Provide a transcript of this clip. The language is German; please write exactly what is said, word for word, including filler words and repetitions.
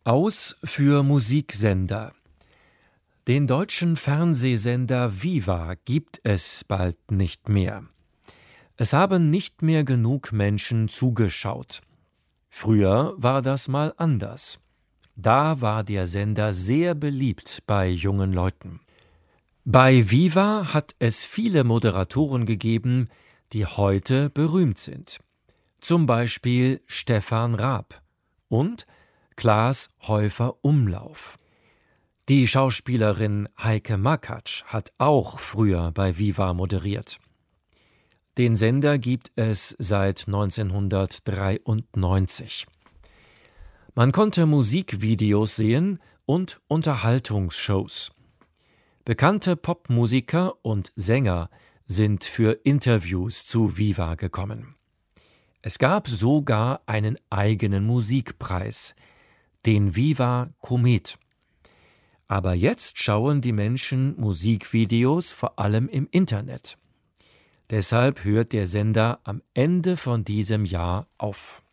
Aus für Musiksender. Den deutschen Fernsehsender Viva gibt es bald nicht mehr. Es haben nicht mehr genug Menschen zugeschaut. Früher war das mal anders. Da war der Sender sehr beliebt bei jungen Leuten. Bei Viva hat es viele Moderatoren gegeben, die heute berühmt sind. Zum Beispiel Stefan Raab und Klaas Häufer-Umlauf. Die Schauspielerin Heike Makatsch hat auch früher bei Viva moderiert. Den Sender gibt es seit neunzehnhundertdreiundneunzig. Man konnte Musikvideos sehen und Unterhaltungsshows. Bekannte Popmusiker und Sänger sind für Interviews zu Viva gekommen. Es gab sogar einen eigenen Musikpreis, den Viva Komet. Aber jetzt schauen die Menschen Musikvideos vor allem im Internet. Deshalb hört der Sender am Ende von diesem Jahr auf.